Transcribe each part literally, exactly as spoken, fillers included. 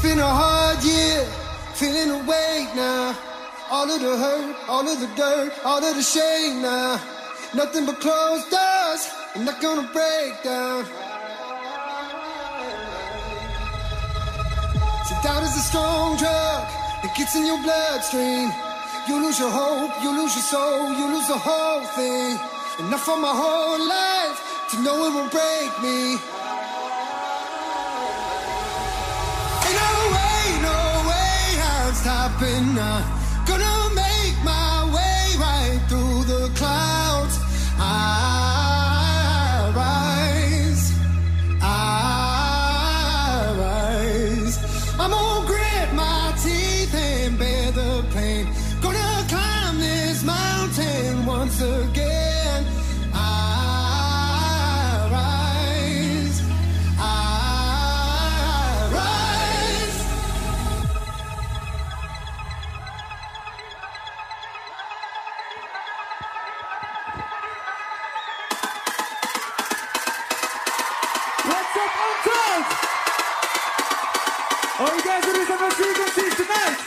been a hard year, feeling awake now. All of the hurt, all of the dirt, all of the shame now. Nothing but closed doors, I'm not gonna break down. See, doubt is a strong drug, it gets in your bloodstream. You lose your hope, you lose your soul, you lose the whole thing. Enough for my whole life to know it won't break me. Ain't no way, no way I'm stopping now. Gonna make my way right through the clouds. I rise, I rise. I'm gonna grit my teeth and bear the pain. Gonna climb this mountain once again. I rise, I rise. What's up, Untold? Are you guys ready for some frequencies tonight?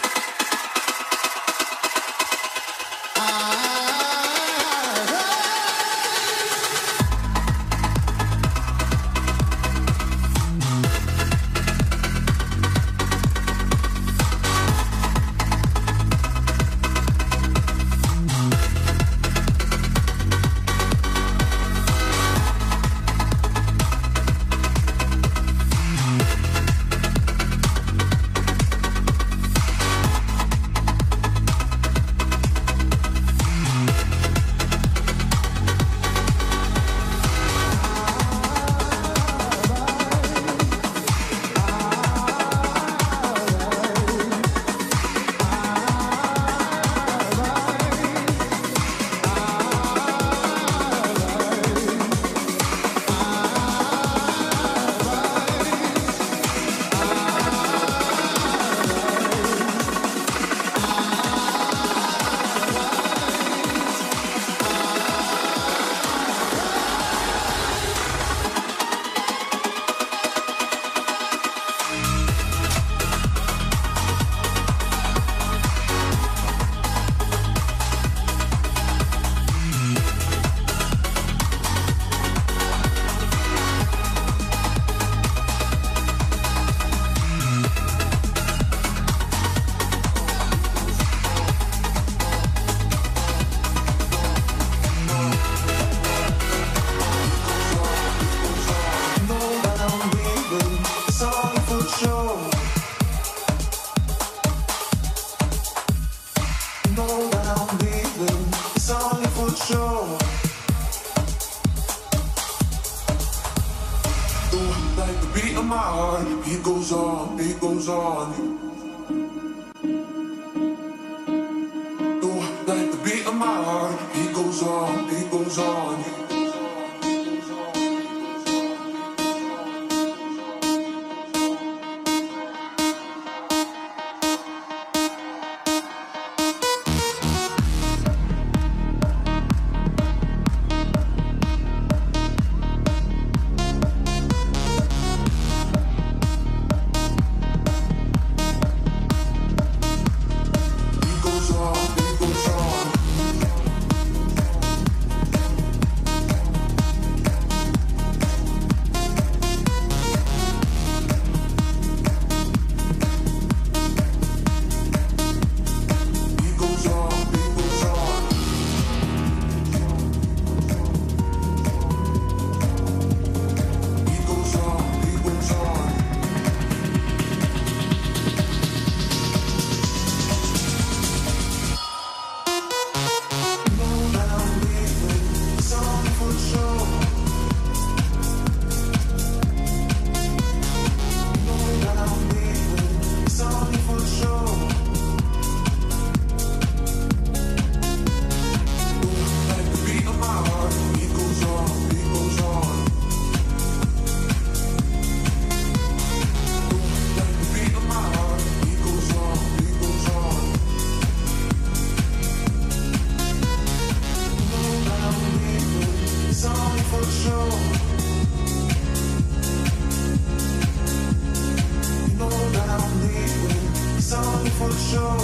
for sure.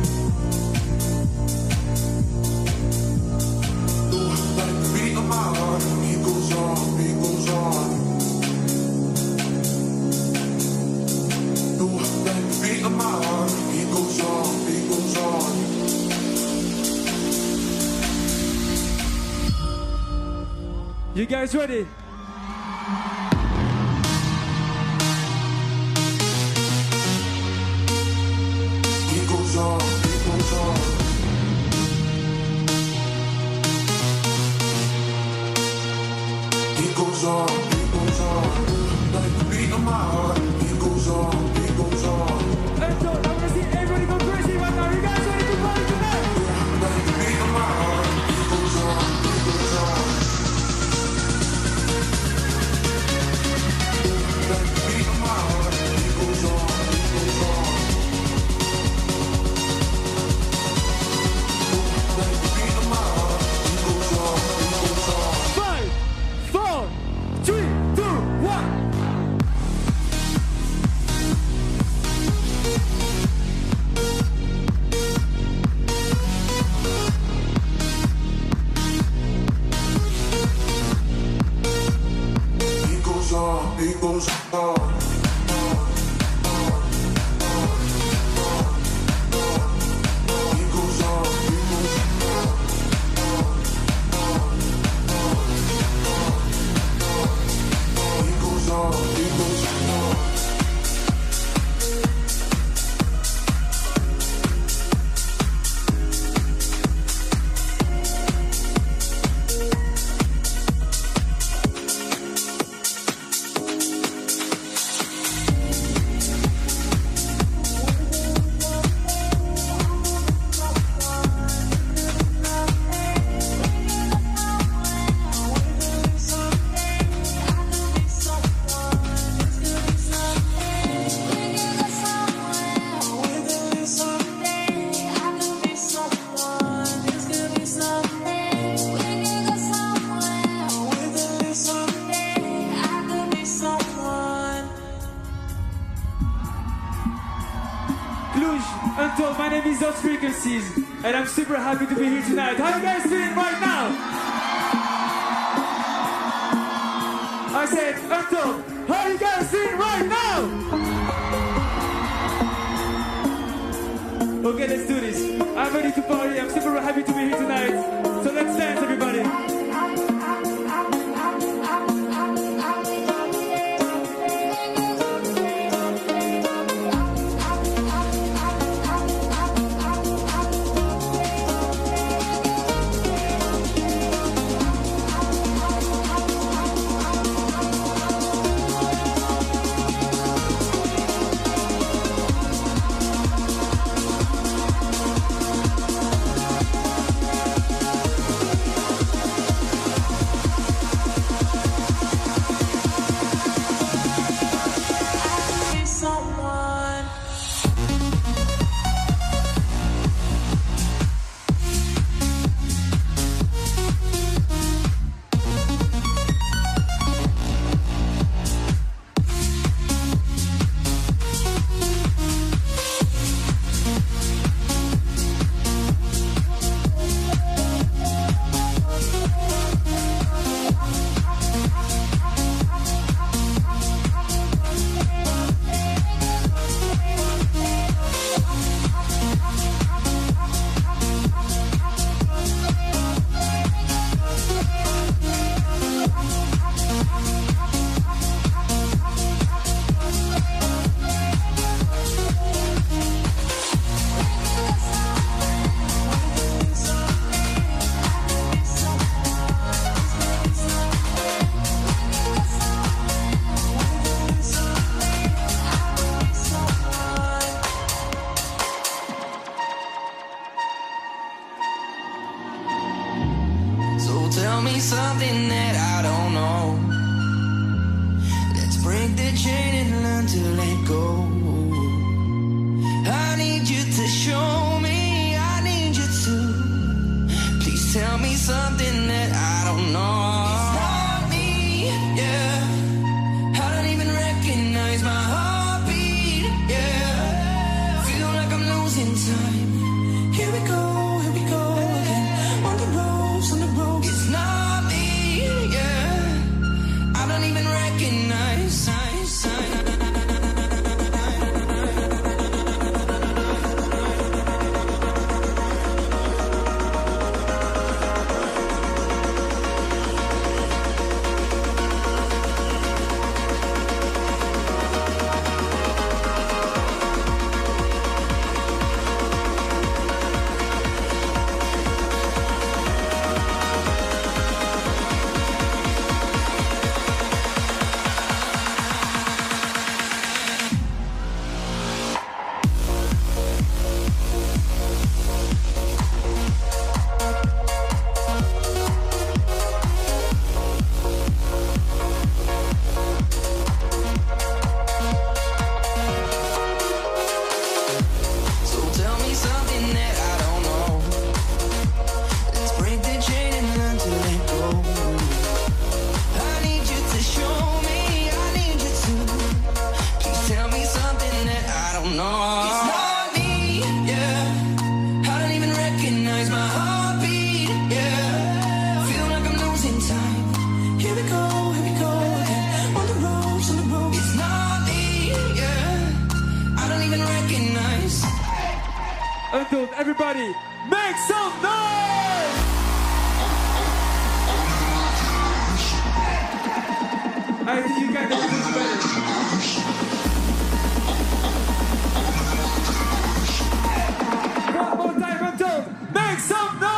Like the beat of my heart, it goes on, it goes on. Like the beat of my heart, it goes on, it goes on. You guys ready? It goes on, it goes on. It goes on, it goes on. Like the beat of my heart, it goes on, it goes on. And so, I wanna see everybody go crazy right now. You guys ready to party tonight? Like the beat of my heart, it goes on, it goes on. Like the beat of my heart, it goes on, it goes on. Like the beat of my heart, it goes on, it goes on. Five, four, three, two, one. It goes on, it goes on. It goes on, it goes on. It goes on, it goes on. Cluj, Untold, my name is Lost Frequencies, and I'm super happy to be here tonight. How you guys feeling right now? I said, Untold, how you guys feeling right now? Okay, let's do this. I'm ready to party. I'm super happy to be here tonight. So let's dance, everybody. Tell me something that I don't know. Let's break the chain and learn to let go. I need you to show me, I need you to. Please tell me something that I don't know. It's not me, yeah. I don't even recognize my heartbeat, yeah. Feel like I'm losing losing time. Here we go, here we go again. On the ropes, on the ropes. It's not me, yeah. I don't even recognize signs, signs. Untold, everybody, make some noise! I think you guys can do this better. One more time, Untold, make some noise!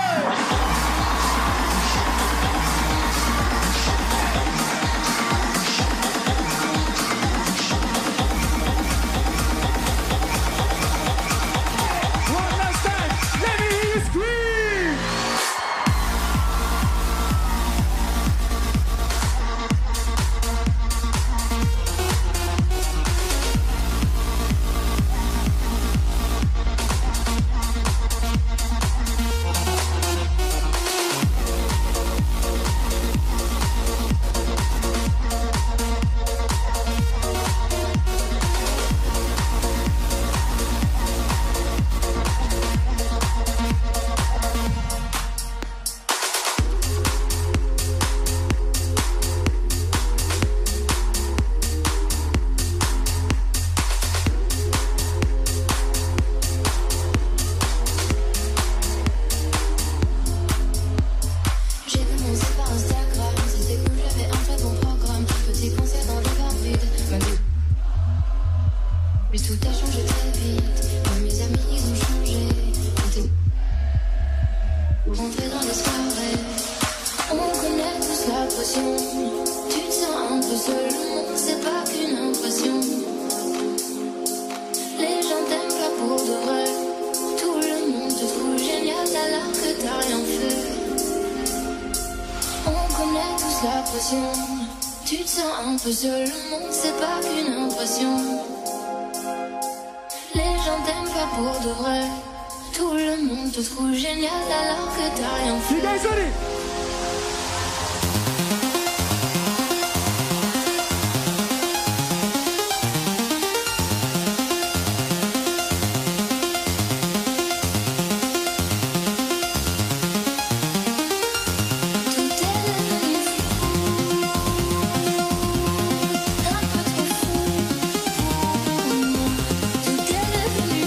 Tu te sens un peu seul, le monde c'est pas qu'une impression. Les gens t'aiment pas pour de vrai. Tout le monde te trouve génial alors que t'as rien fait. You guys ready?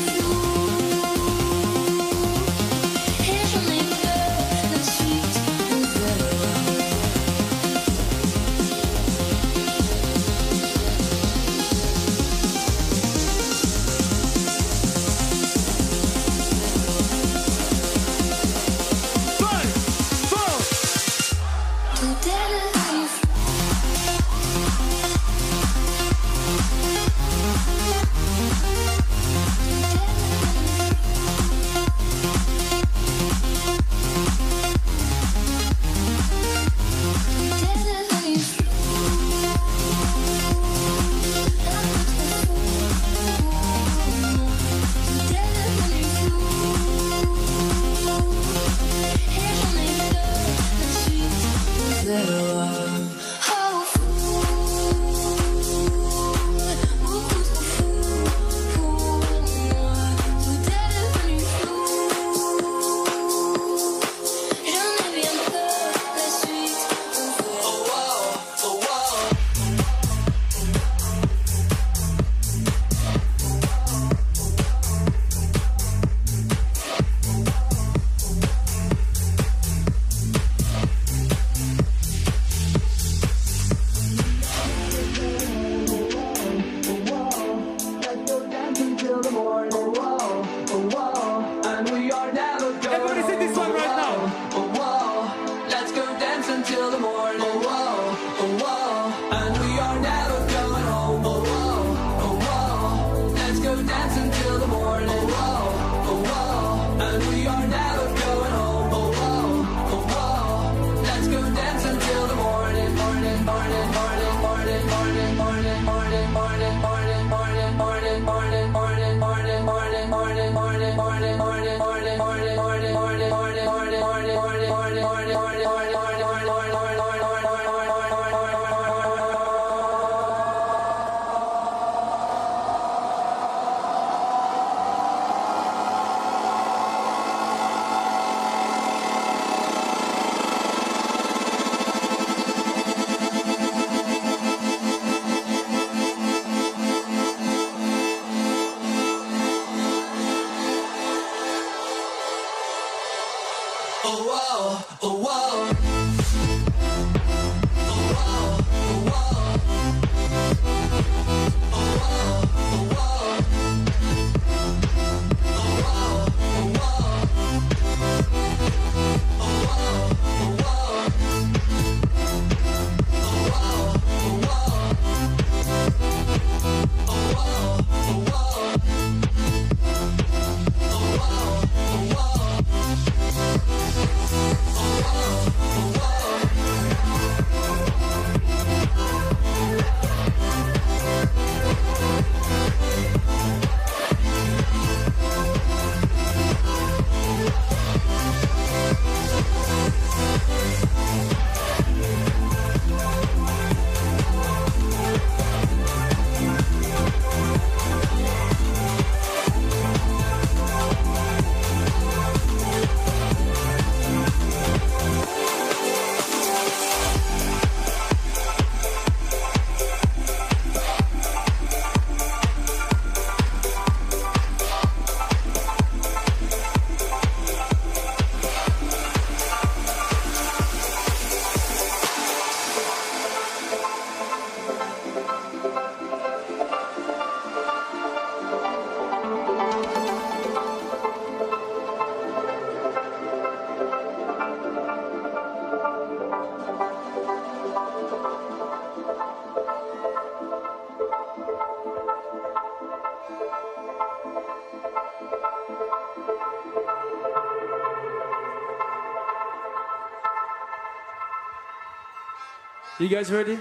Et j'en ai peur, la suite. You guys ready?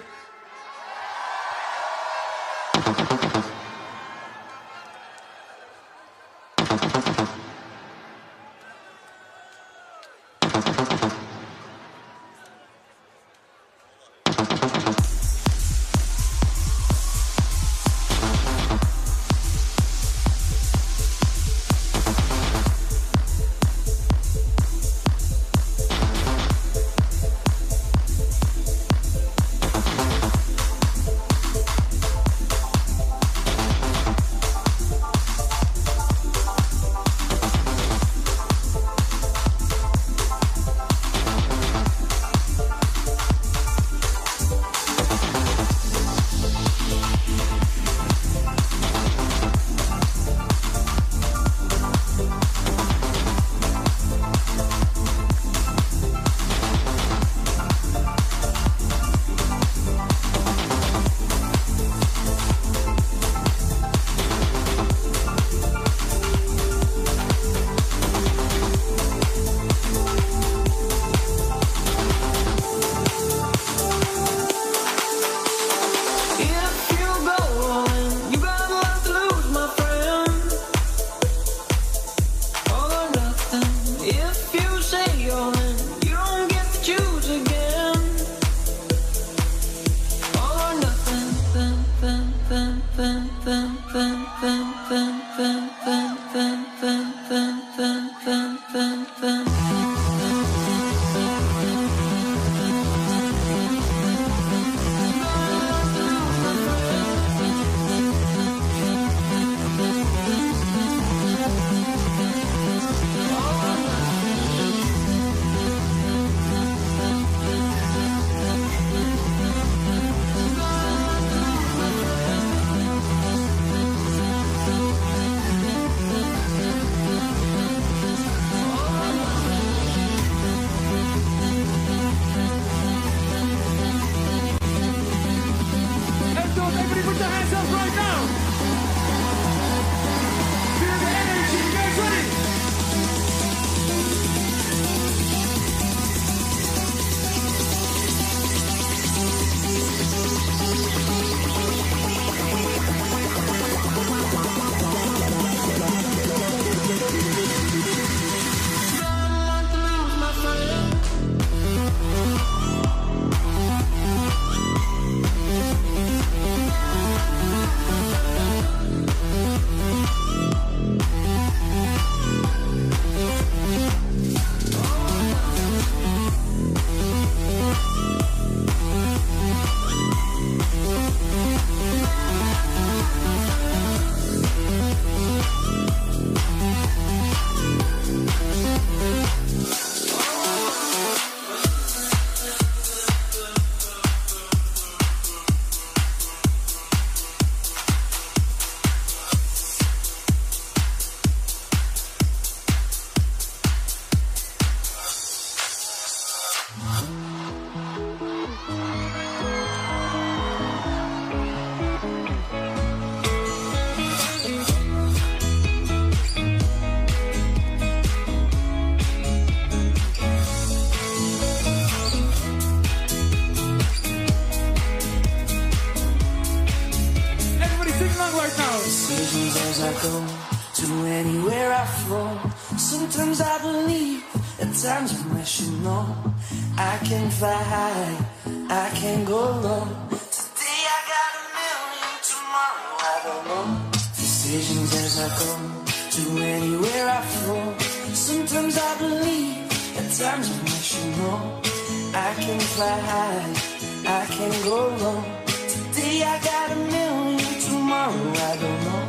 Sometimes I believe, at times I wish you know I can fly high, I can go low. Today I got a million, tomorrow I don't know. Decisions as I go, to anywhere I flow. Sometimes I believe, at times I wish you know I can fly high, I can go low. Today I got a million, tomorrow I don't know.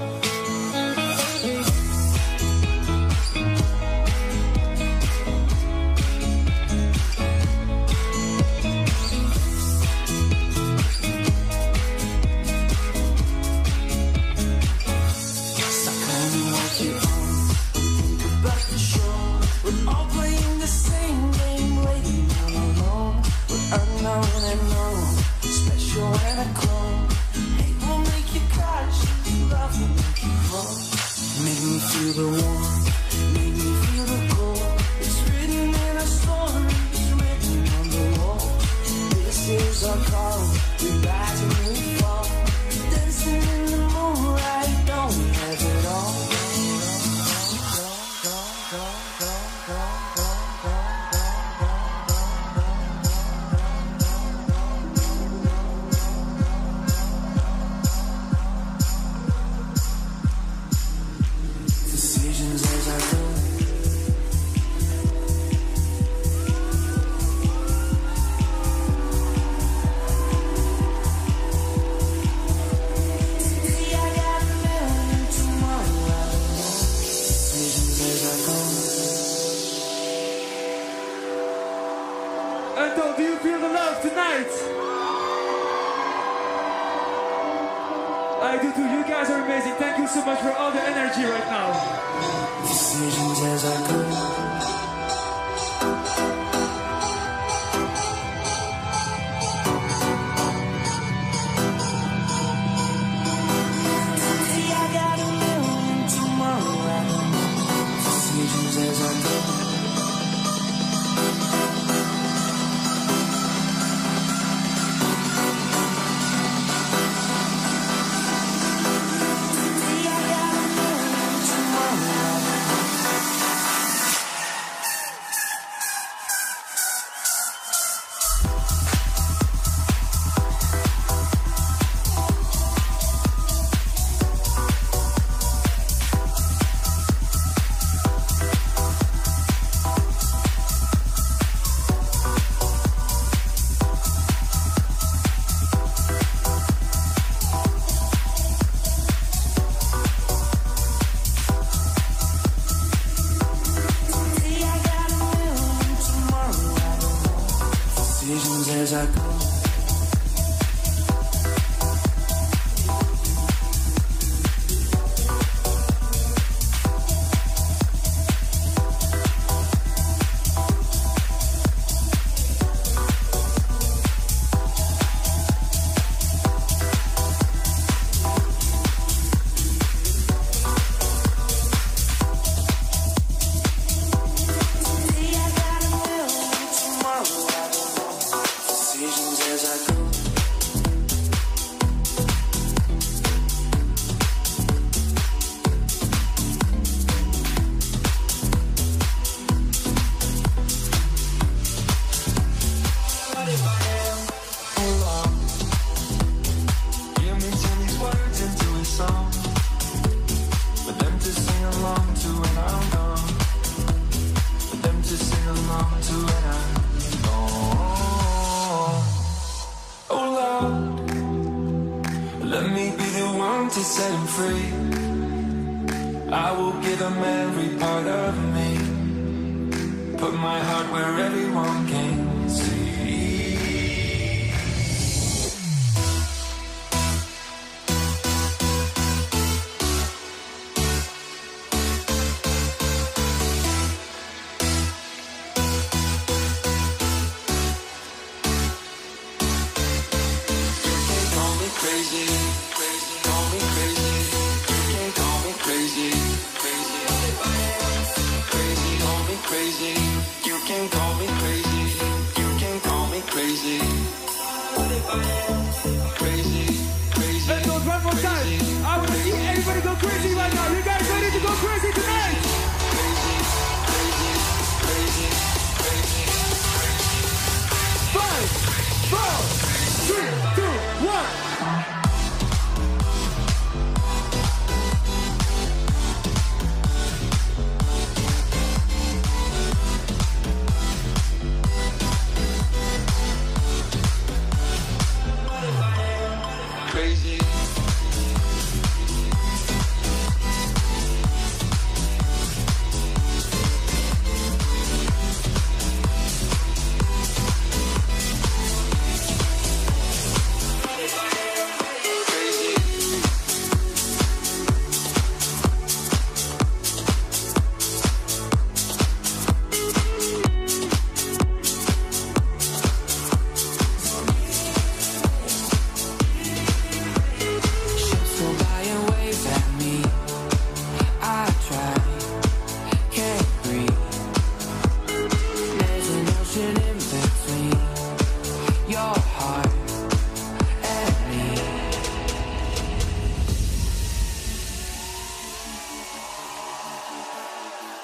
Unknown and known, special and a clone. Hate will make you cautious, love will make you grow. Make me feel the warmth, make me feel the cold. It's written in our stories, written on the wall. This is our call, we rise and we fall. Dancing in the moonlight, don't we have it all? Do you feel the love tonight? I do too. You guys are amazing. Thank you so much for all the energy right now. Decisions as I go. As I go. To set him free, I will give him every part of me. Put my heart where everyone can see. You can call me crazy. Crazy, you can call me crazy. You can call me crazy. What if I am crazy, crazy? Let's go one more time. I want to see everybody go crazy right now. You guys ready to go crazy tonight? Crazy.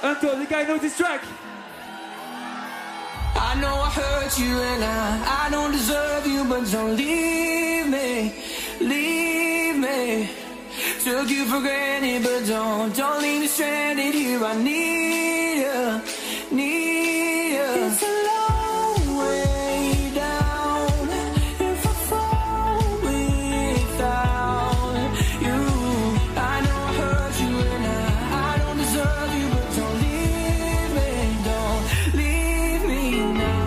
Until the guy knows this track. I know I hurt you and I, I don't deserve you, but don't leave me, leave me. Took you for granted, but don't, don't leave me stranded here. I need you, need you. It's a long way down if I fall without you. I know I hurt you and I, I don't deserve you, but don't leave me, don't leave me now.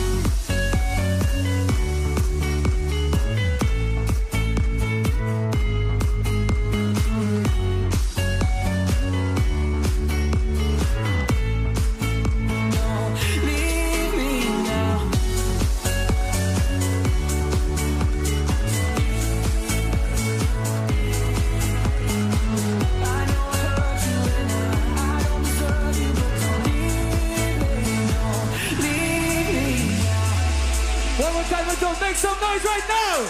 Don't make some noise right now!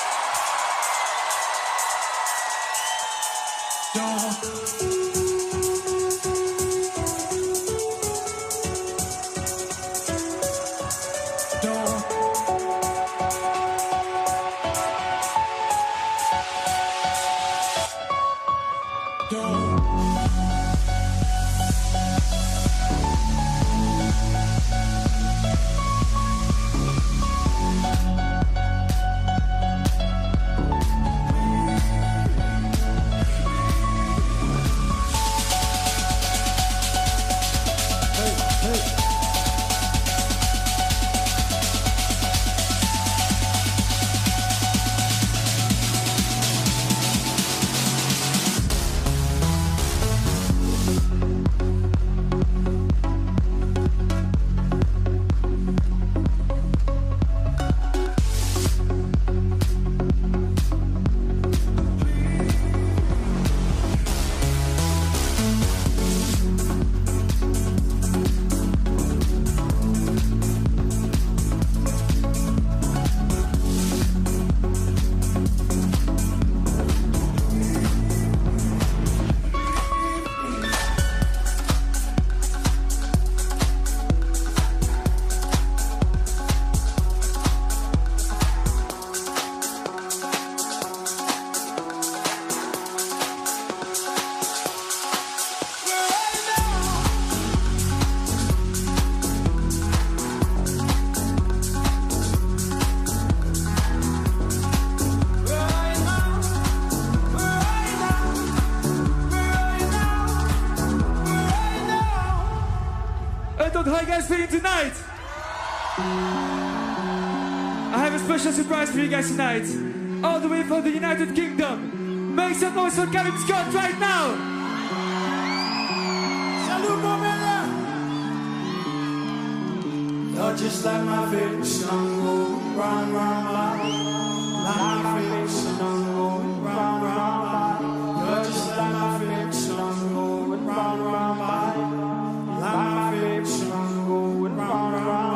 How are you guys feeling tonight? I have a special surprise for you guys tonight. All the way from the United Kingdom. Make some noise for Kevin Scott right now! Salut, Bomela! You're just like my favorite song, going round, round, round. Like my favorite song, going round, round, round. You're just like my favorite song, going round, round, round. Like my favorite song, going round, round,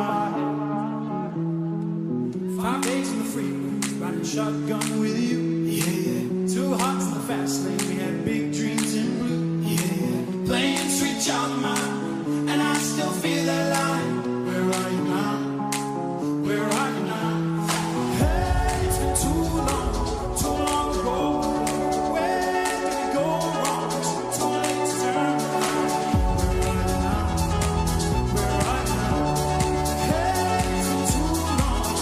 round. Five days in the freeway, riding shotgun with you. Yeah, yeah. Two hearts in the fast lane, we had big dreams in blue. Yeah, yeah. Playing Sweet Child Mine, and I still feel that line. Where are you now? Where are you now? Hey, it's been too long, too long ago. Where did it go wrong? It's too late to turn around. Where are you now? Where are you now? Hey, it's been too long.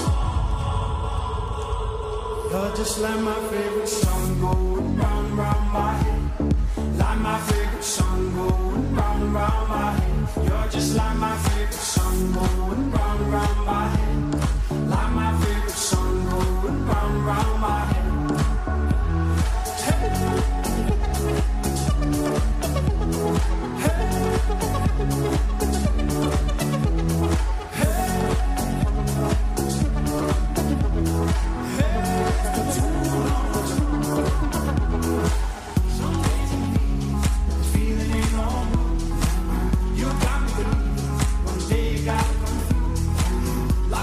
You're just like my favorite song, going round, round my head. Like my favorite song, going round, round my head. You're just like my favorite song, going round, round my head. Like my favorite song, going round, round my head. Like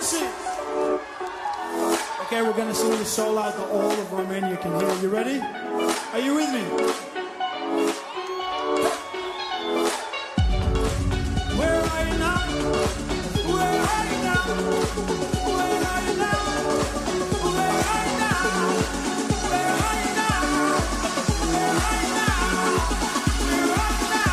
sing. Okay, we're gonna sing this soul out to all of Romania can hear. You ready? Are you with me? Where are you now? Where are you now? Where are you now? Where are you now? Where are you now? Where are you now? Where are you now?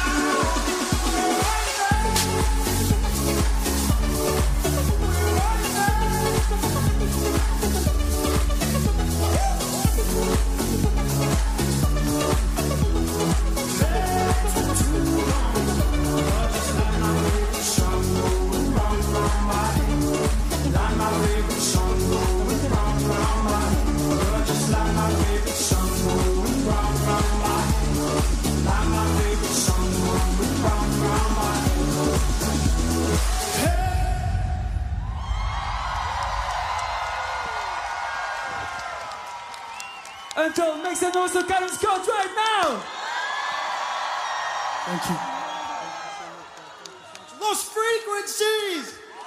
Until make some noise for Callum Scott right now! Thank you. Lost frequencies!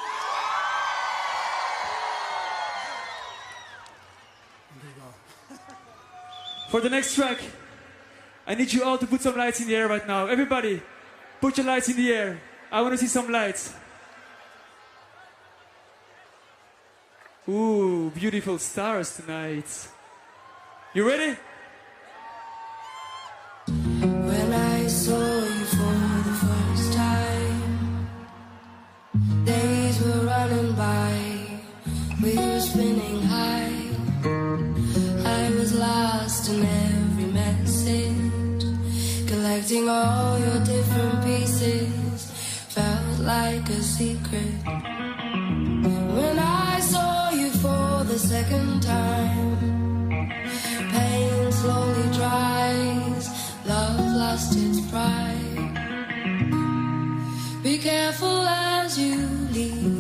For the next track, I need you all to put some lights in the air right now. Everybody, put your lights in the air. I want to see some lights. Ooh, beautiful stars tonight. You ready? When I saw you for the first time, days were running by, we were spinning high. I was lost in every message, collecting all your different pieces, felt like a secret. When I saw you for the second time, pain slowly dries, love lost its pride. Be careful as you leave.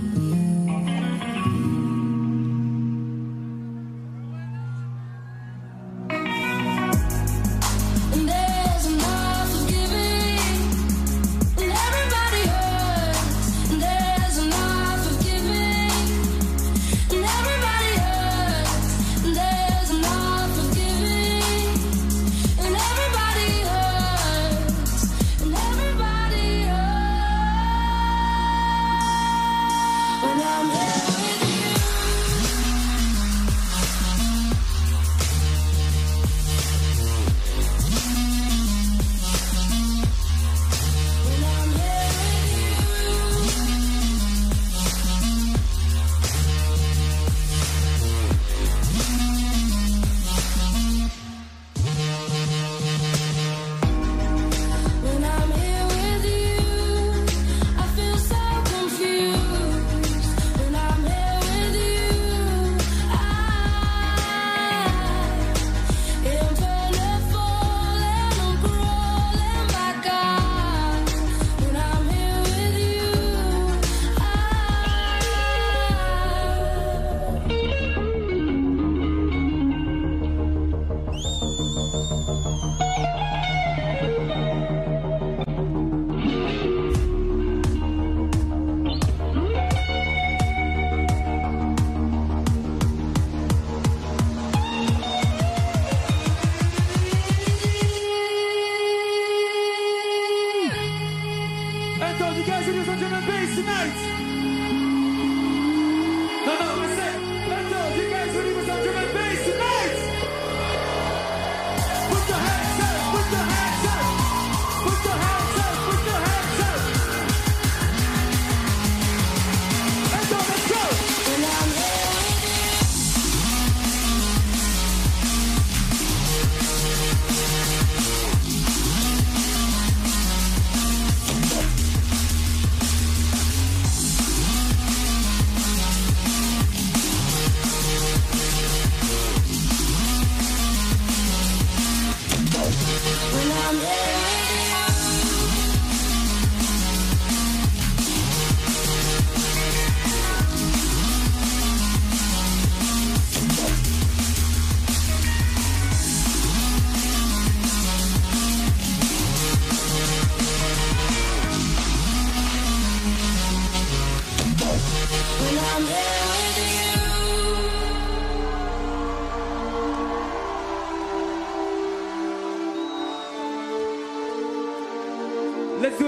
And there's enough of giving, and everybody hurts. And there's enough of giving, and everybody hurts. And there's enough of giving, and everybody hurts. And everybody hurts. When I'm here with you. When I'm here When I'm here with you, I feel so confused. When I'm here with you, I am falling, falling, I'm crawling back out. When I'm here with you, And all you guys ready for some drum and bass tonight? No, no, I said, and all you guys ready for some drum and bass tonight? Put your hands up, put your hands up, put your hands up, put your hands up. And all, let's go. when I'm here with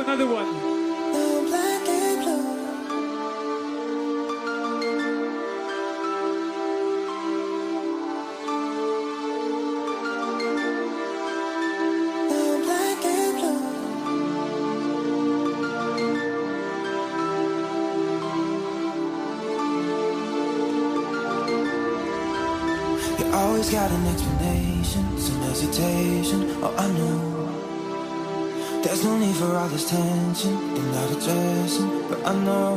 another one. Now black and blue. Now black and blue. You always got an explanation, some hesitation. Oh, I know. There's no need for all this tension, you're not addressing, but I know.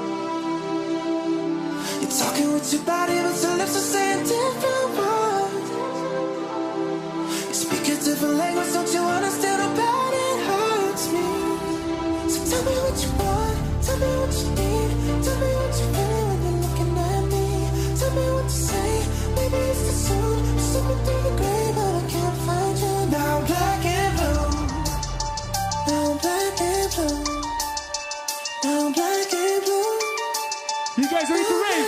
You're talking with your body, but your lips are saying different words. You speak a different language, don't you understand how bad it hurts me? So tell me what you want, tell me what you need, tell me what you feel when you're looking at me. Tell me what to say, maybe it's too soon. I'm slipping through the gray, but I can't find you. Now I'm black and blue. Now I'm black and blue. Now I'm black and blue. You guys ready to rave?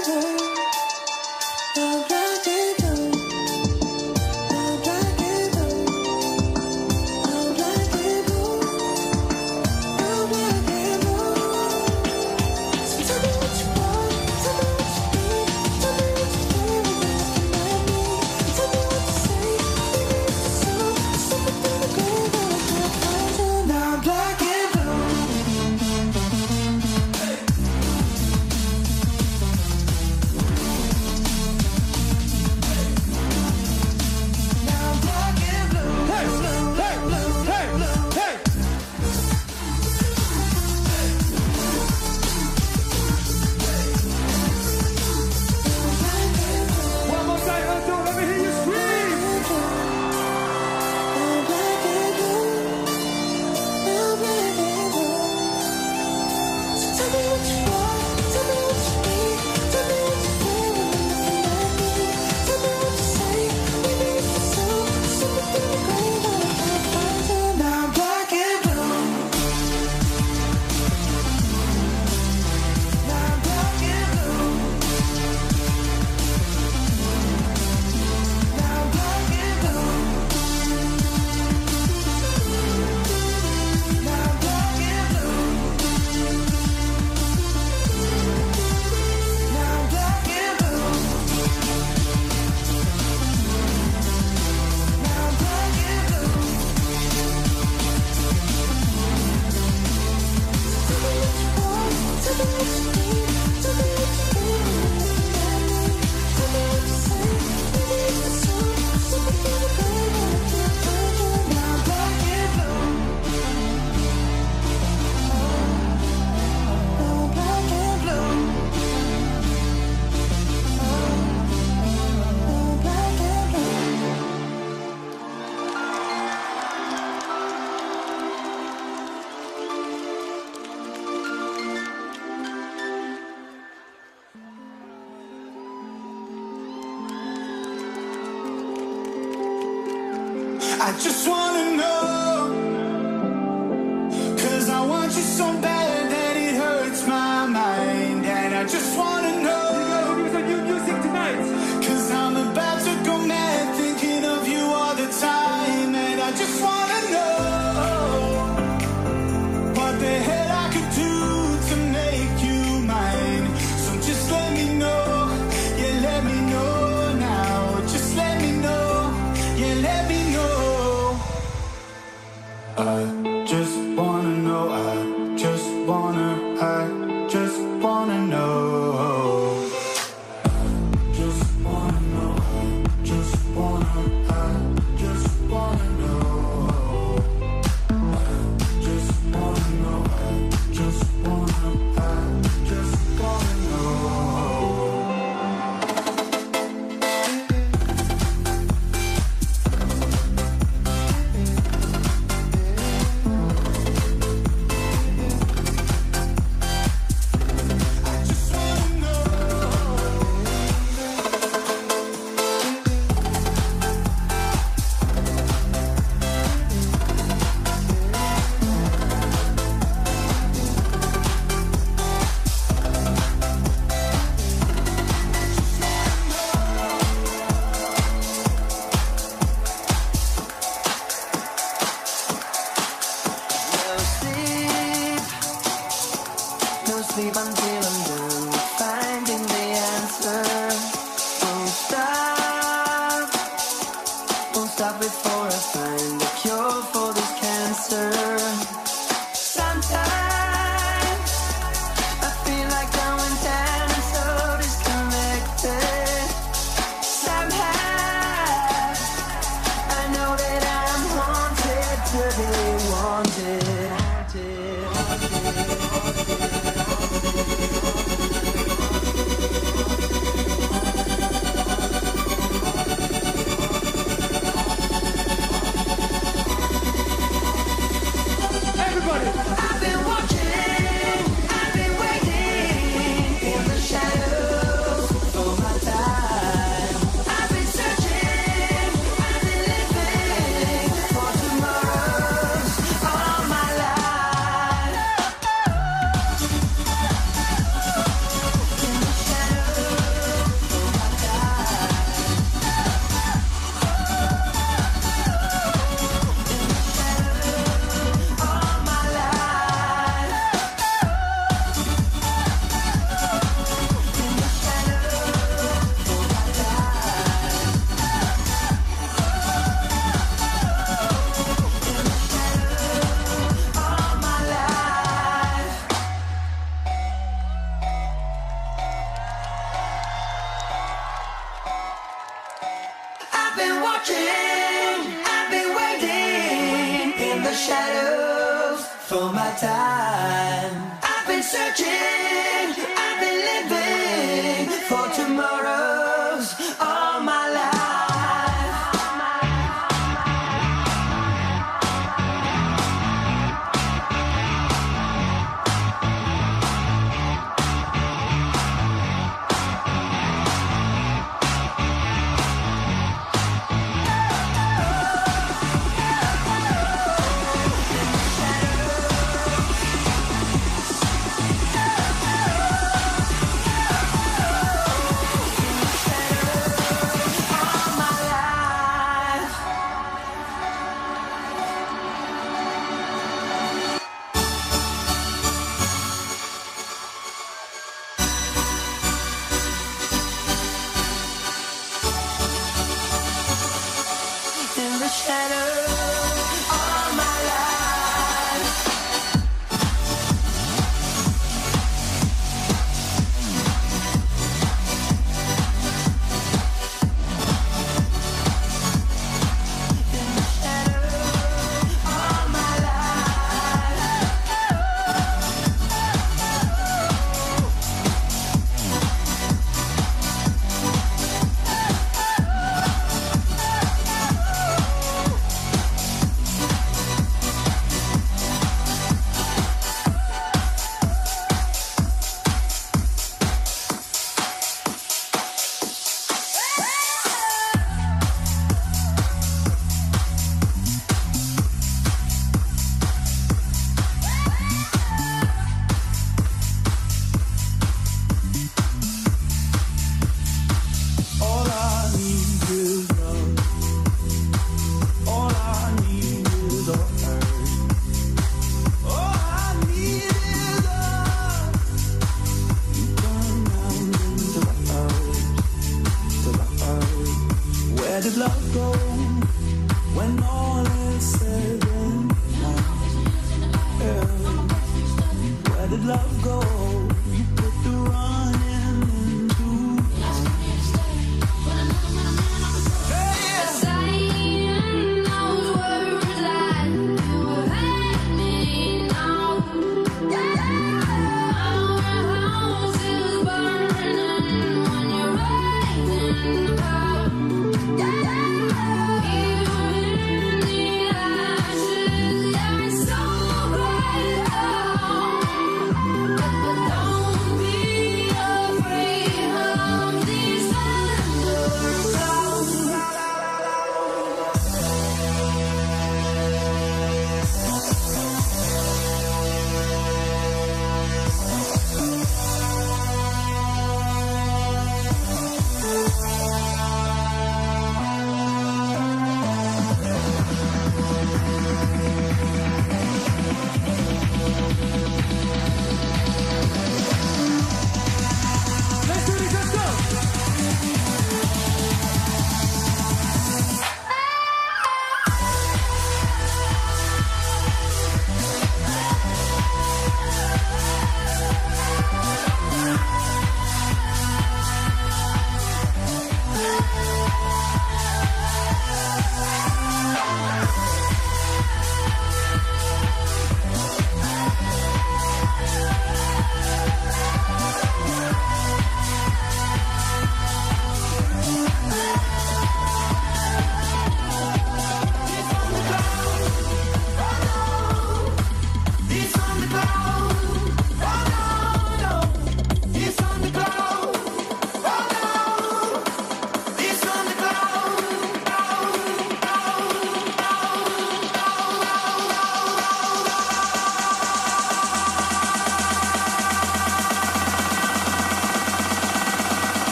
Now I'm black and blue. Now I'm black and blue. Now I'm black and blue. Now I'm black and blue. So tell me what you want, tell me what you need, tell me what you feel when you're looking at me. Tell me what to say, maybe it's too soon. I'm slipping through the gray, but I can't find you. Now I'm black and blue. Now I'm black and blue. Hey, hey, hey, hey. One more time, Alto, let me hear you scream. Now I'm black and blue. Now I'm black and blue. So tell me what you want, tell me what you need, tell me what you feel when you're looking at me. Tell me what to say, maybe it's too soon. I'm slipping through the gray, but I can't find you. Now I'm black and blue. Now I'm black and blue. Now I'm black and blue. Now I'm black and blue. Now I'm black and blue. Now I'm black and blue. Tell me what you want, tell me what you need, tell me what you feel when you're looking at me. Tell me what to say, maybe it's too soon. I'm slipping through the gray, but I can't find you. Now I'm black and blue. Now I'm black and blue. Now I'm black and blue. I just wanna know, 'cause I want you so bad that it hurts my mind. And I just wanna know, We're gonna do some new music tonight. 'cause I'm about to go mad thinking of you all the time. And I just wanna know what the hell I could do to make you mine. So just let me know, yeah, let me know now. Just let me know, yeah, let me know. I just wanna know, I just wanna, I just wanna know. sleep until I'm done finding the answer. Won't stop, won't stop before I find the cure for this cancer. Sometimes I feel like going down and so disconnected. Somehow I know that I'm wanted to be wanted, wanted, Everybody! I've been watching, I've been waiting in the shadows for my time. I've been searching, I've been living for tomorrows all my life. In the shadows for my time. All my life. In the shadows for my life. In the shadows all my life. I've been watching, I've been waiting in the shadows for my time. I've been searching, I've been living for tomorrows all my life. All my life. In the shadows all my life. In the shadows all my life. All I need is love. All I need is a hurt. All I need is love. You burn down into the earth, to the earth. Where did love go when all is said and done? Yeah. Where did love go? You put the running into Saying those words like you hate me now. Our house is burning when you're waiting out. Here in the ashes, you're so bright.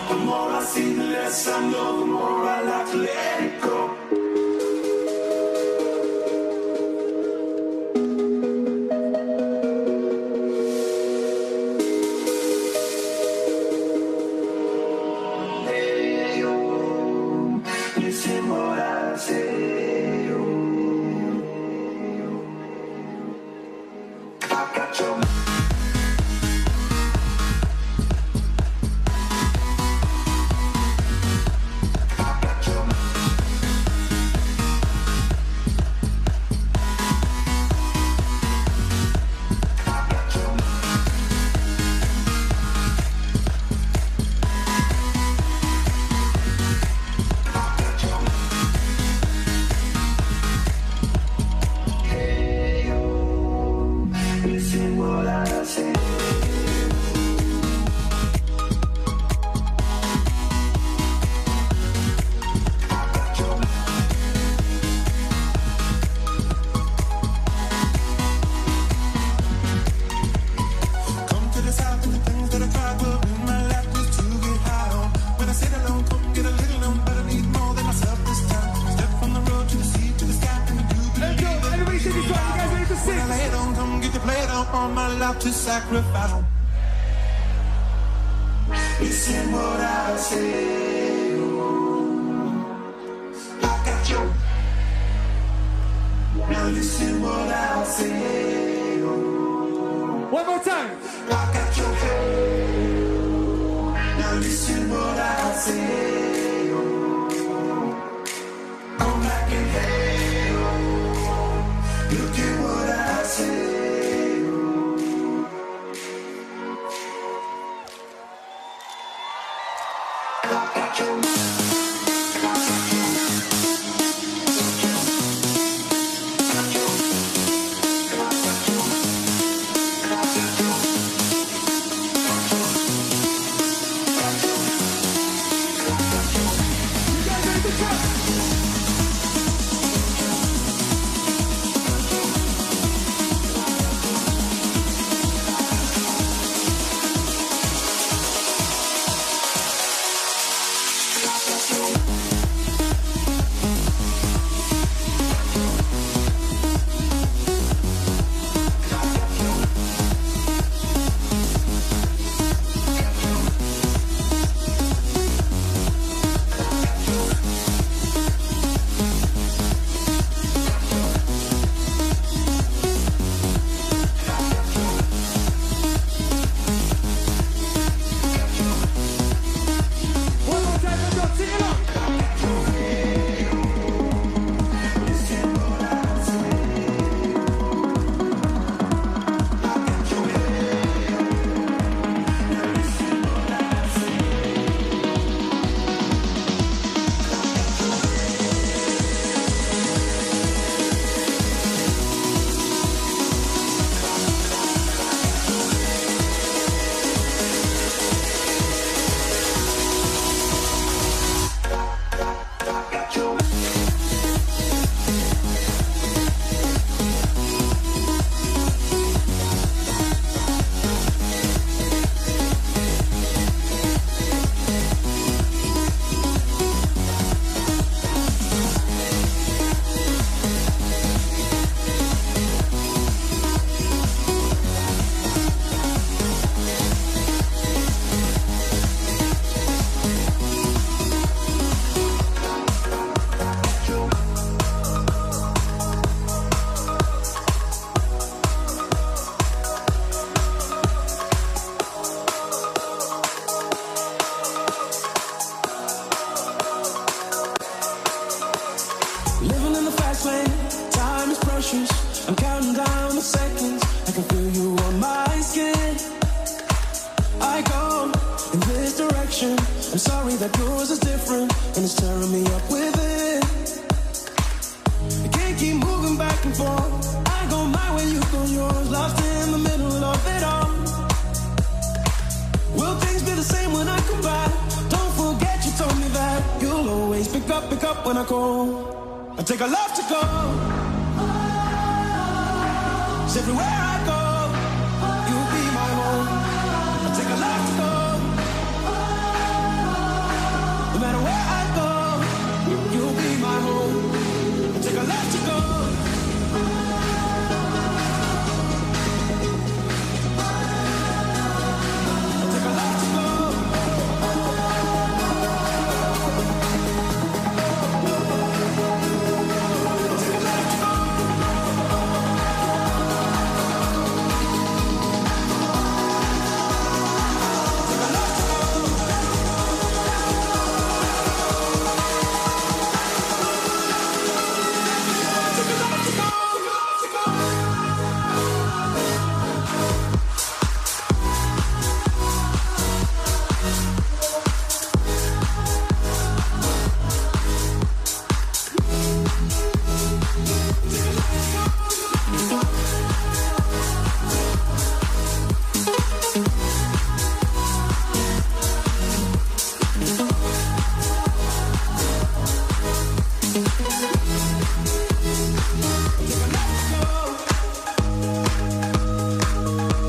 The more I see, the less I know, the more I like to let it go. Hey, oh, listen what I say, oh, I got your to sacrifice. Listen what I say. I got you. Now listen what I say. One more time. I got your head. Now listen what I say. Come back and hey, look at what I say. I'm sorry that yours is different and it's tearing me up within. I can't keep moving back and forth. I go my way, you go yours, lost in the middle of it all. Will things be the same when I come back? Don't forget you told me that you'll always pick up, pick up when I call. I take a love to go. It's everywhere I go, you'll be my home. I take a love to go.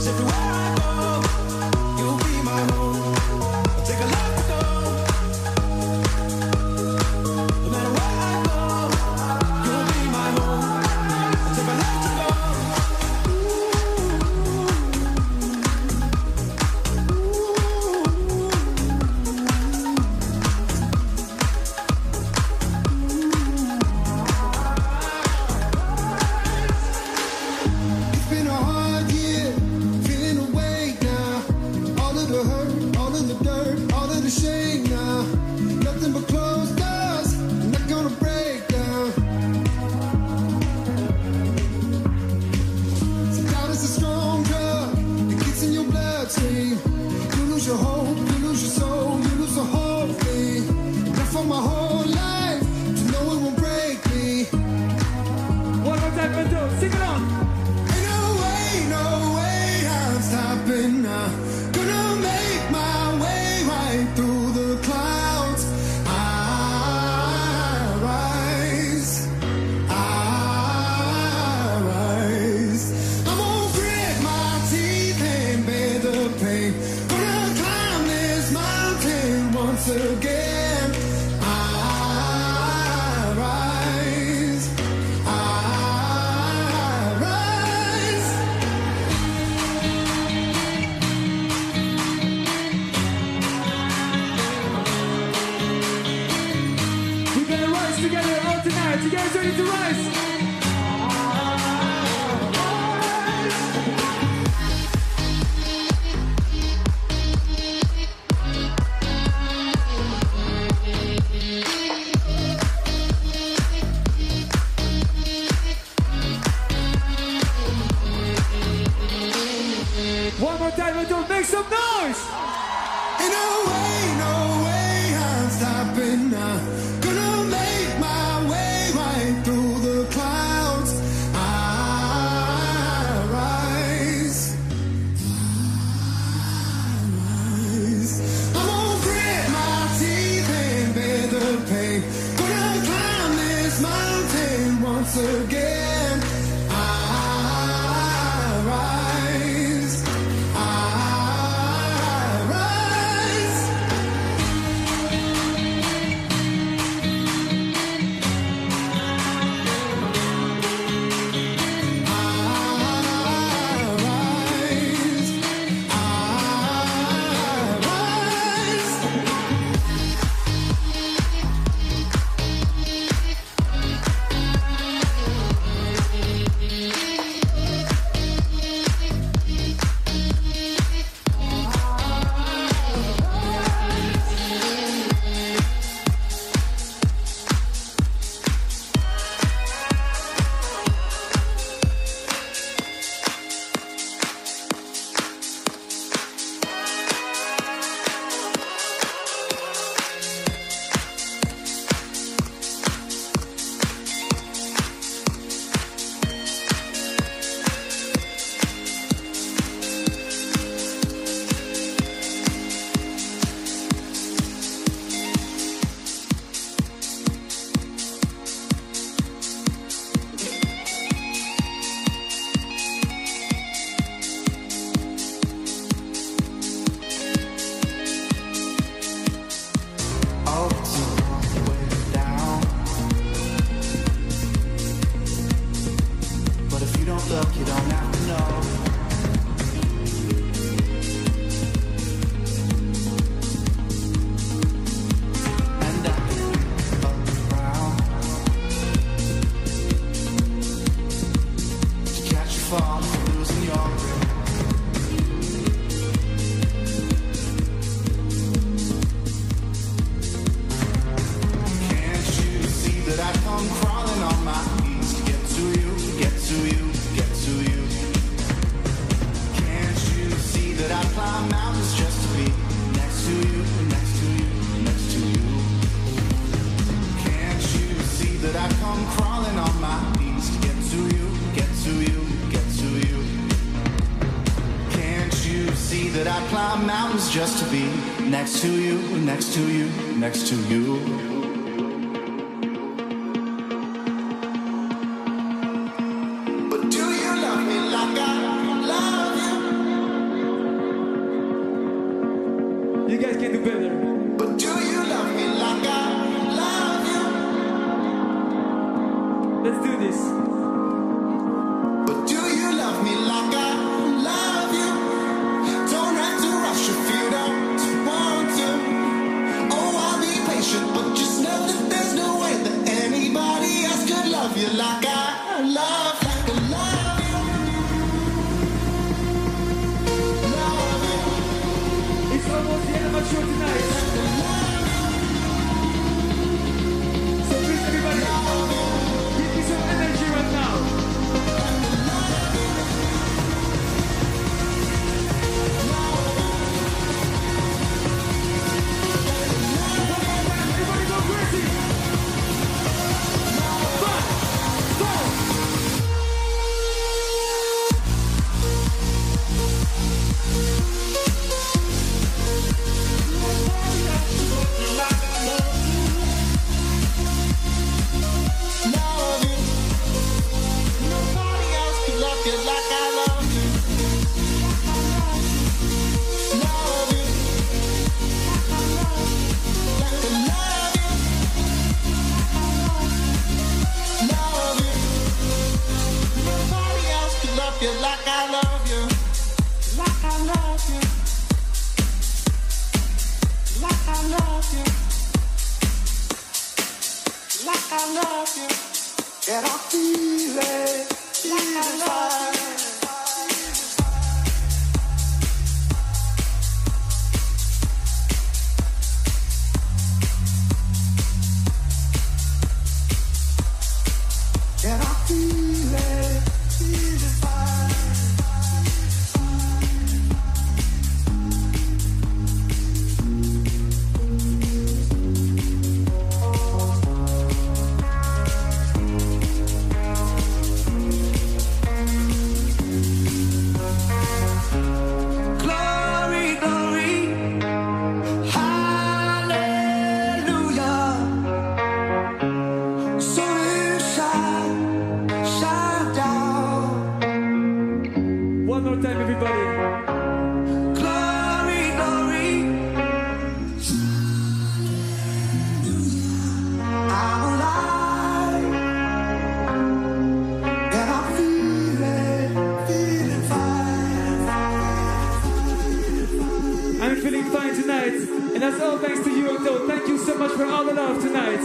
'Cause everywhere I go, you'll be my home. I'll take a left to go. No matter where I go, you'll be my home. I'll take a left to go. It's been a hard year, feeling away now. All of the hurt, all of the dirt, all of the shame now. Nothing but closed doors, not gonna break down. So doubt is a strong drug, it gets in your bloodstream. You lose your hope, you lose your soul, you lose the whole thing. Enough for my whole life to know it won't break me. One more time, Bento. Sing along. Ain't no way, no way I'm stopping now. Gonna make my way right through the clouds. I rise, I rise. I'm gonna grit my teeth and bear the pain. Gonna climb this mountain once again. I rise, I rise. We're gonna rise together all tonight. You guys ready to rise? One more time, Bento. Make some noise. Ain't no way, no way I'm stopping now. Gonna make my way right through the clouds. I rise, I rise. I'm gonna grit my teeth and bear the pain. Gonna climb this mountain once again. I rise, I rise. that I climb mountains just to be next to you, next to you, next to you. But do you love me like I love you? You guys can do better. But do you love me like I love you? Let's do this. But do you love me like I love you? Don't have to rush if you don't want to. Oh, I'll be patient, but just know that there's no way that anybody else could love you like I love, like I love you. Love you. It's almost the end of my show tonight. So please, everybody, give me some energy right now. Everybody go crazy. Five, four. Love you. Nobody else could love you like I love you. Love you. Like I love you. Love you. Nobody else could love you like I love you. Like I love you. Like I love you. Like I love you. And I feel it. Like I love you. And I feel it. Feel it fine. Glory, glory, hallelujah. Sun shine, shine down. One more time, everybody. Glory, glory. I'm alive, and I'm feeling, feeling fine. I'm feeling fine tonight, and that's all thanks to you, Octo. Thank you so much for all the love tonight.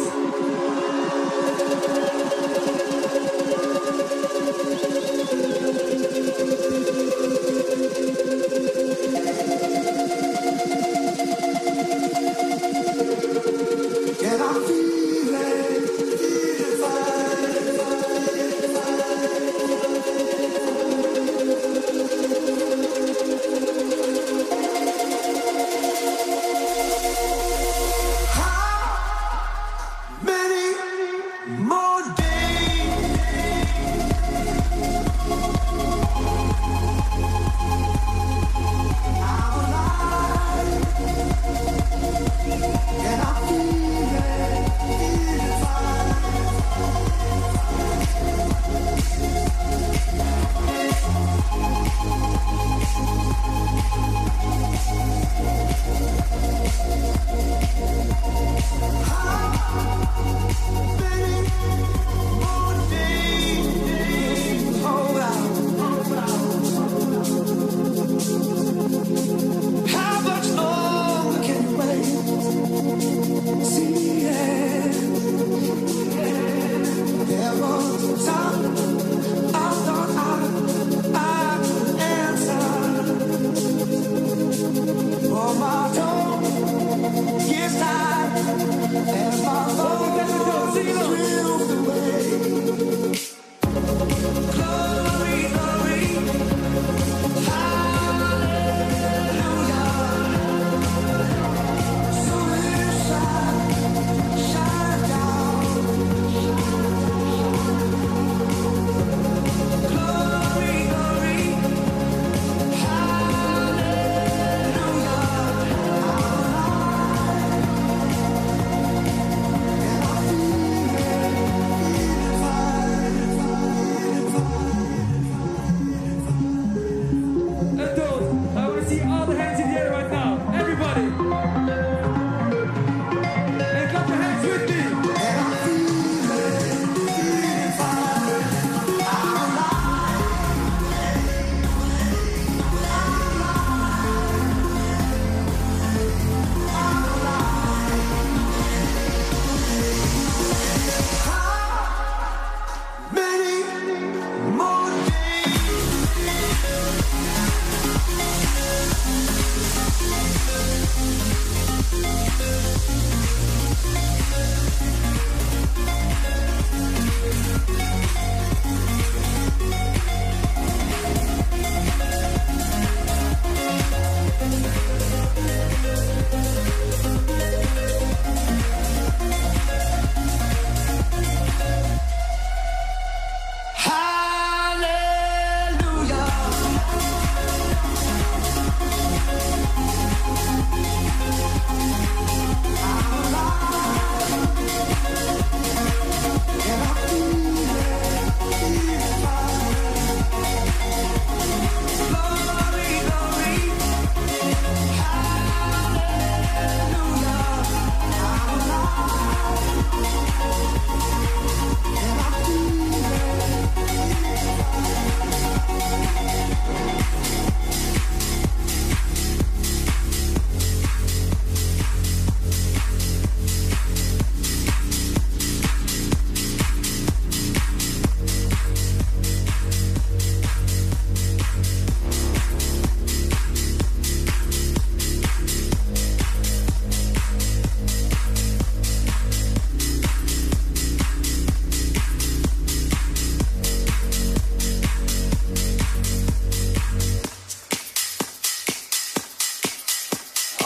And I'm feeling, feeling fine. How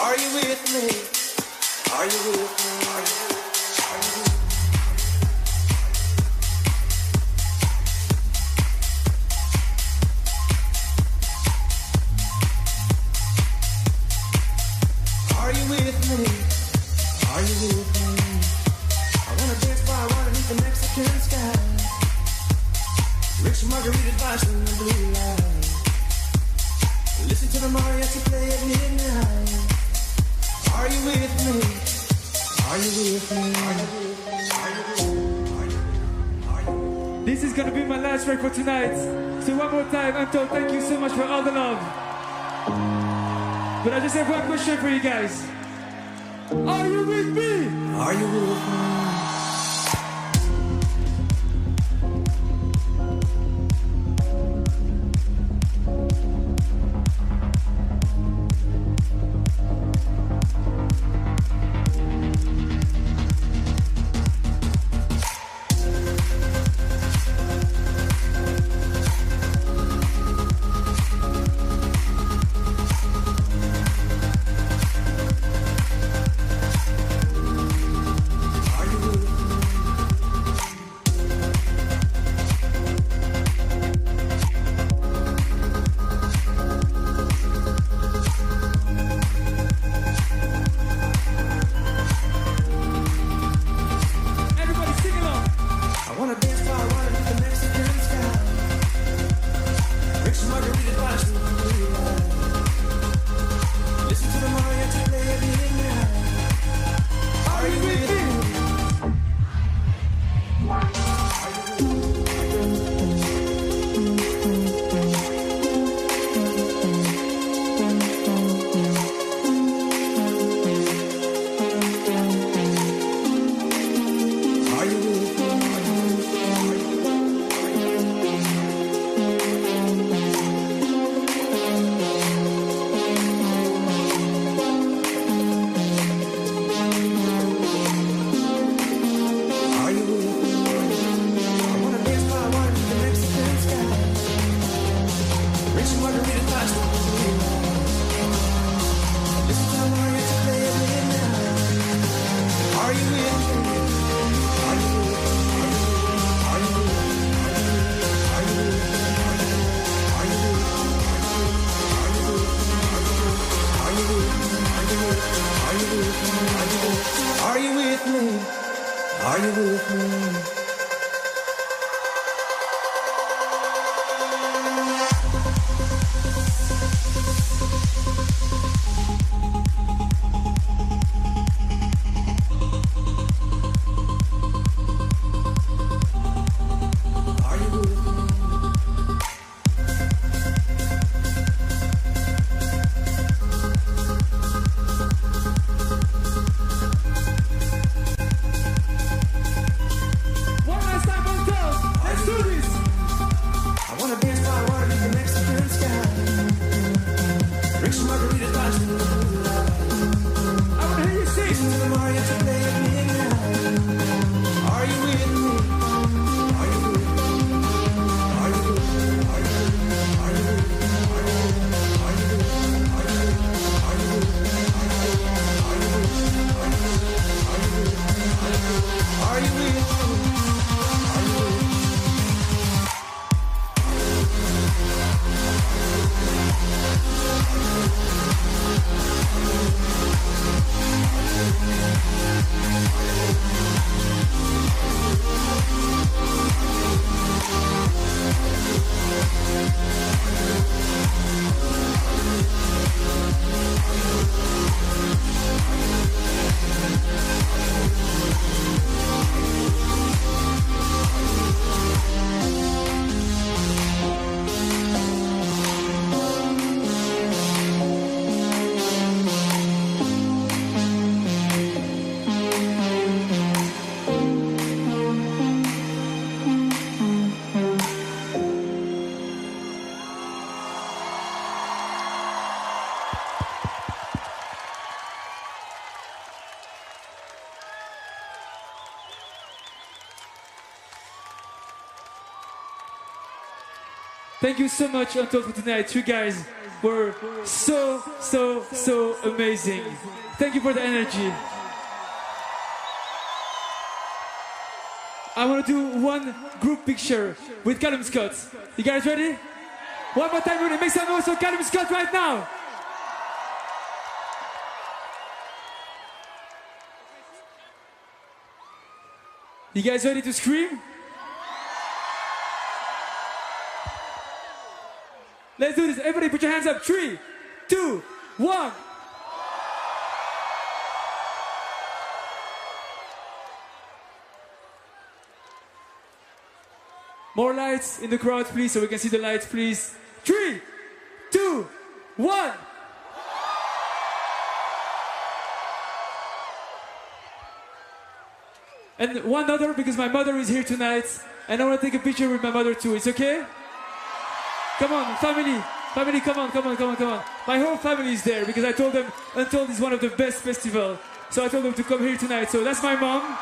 Are you with me? Are you with me? Are you with me? Are you with me? Are you with me? Are you with me? I wanna dance by water beneath the Mexican sky. Drink some margaritas by in the blue light. Listen to the mariachi play at midnight. Are you with me? Are you with me? Are you with me? Are you with me? Are you with me? This is gonna be my last track for tonight. So one more time, Anto, thank you so much for all the love. But I just have one question for you guys. Are you with me? Are you with me? Thank you so much, Anto, for tonight. You guys were so, so, so amazing. Thank you for the energy. I want to do one group picture with Callum Scott. You guys ready? One more time, everybody. Make some noise for Callum Scott right now. You guys ready to scream? Let's do this. Everybody put your hands up. Three, two, one. More lights in the crowd, please, so we can see the lights, please. Three, two, one. And one other, because my mother is here tonight, and I want to take a picture with my mother too. It's okay? Come on, family. Family, come on, come on, come on, come on. My whole family is there, because I told them Untold is one of the best festivals. So I told them to come here tonight. So that's my mom.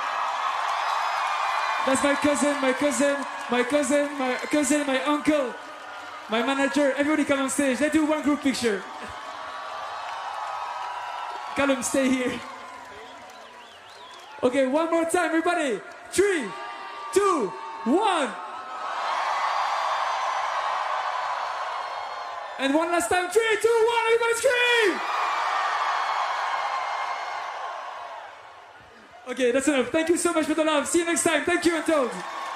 That's my cousin, my cousin, my cousin, my cousin, my uncle, my manager. Everybody come on stage. Let's do one group picture. Callum, stay here. Okay, one more time, everybody. Three, two, one. And one last time. Three, two, one. Everybody scream. Okay, that's enough. Thank you so much for the love. See you next time. Thank you, Untold.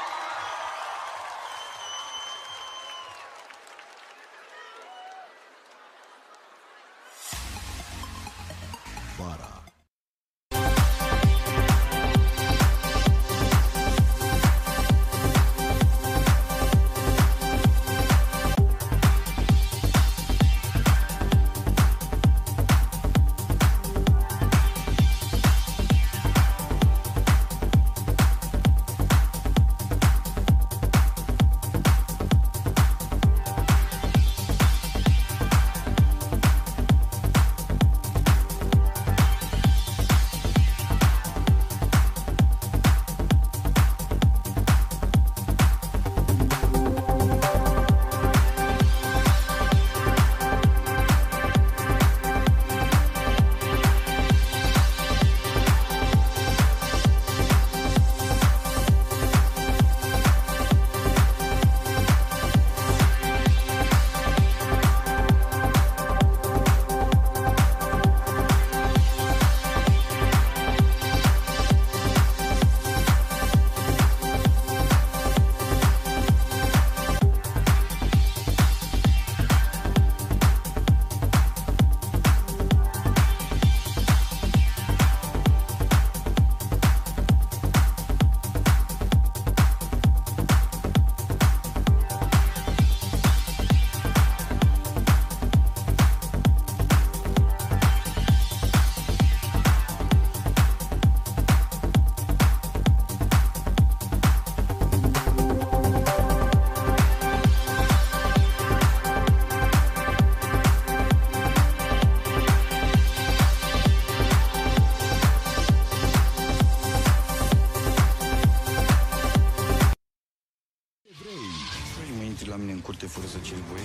fără să ceri voie?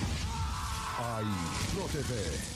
Ai ProTV.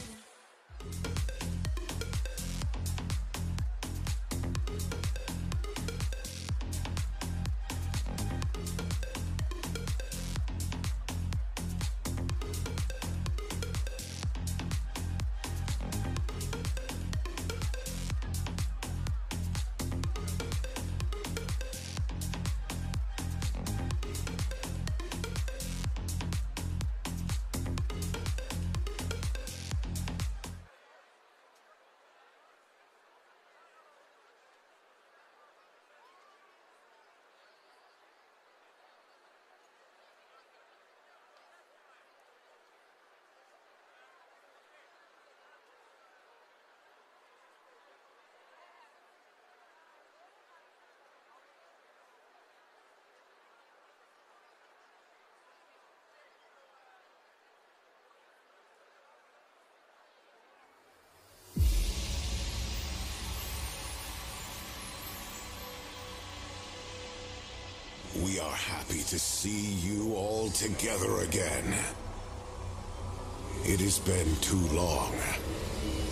We are happy to see you all together again. It has been too long.